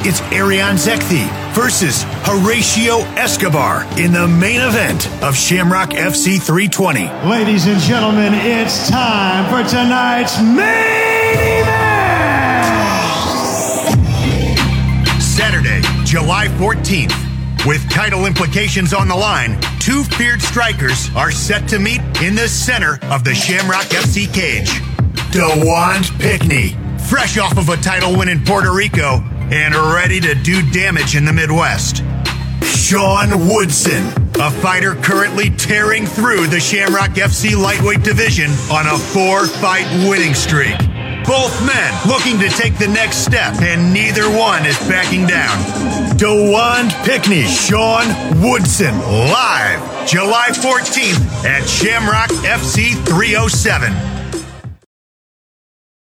it's Ariane Zekthi versus Horatio Escobar in the main event of Shamrock FC 320. Ladies and gentlemen, it's time for tonight's main event! Saturday, July 14th. With title implications on the line, two feared strikers are set to meet in the center of the Shamrock FC cage. DeJuan Pinkney, fresh off of a title win in Puerto Rico and ready to do damage in the Midwest. Sean Woodson, a fighter currently tearing through the Shamrock FC lightweight division on a 4-fight winning streak. Both men looking to take the next step, and neither one is backing down. DeJuan Pinkney, Sean Woodson, live July 14th at Shamrock FC 307.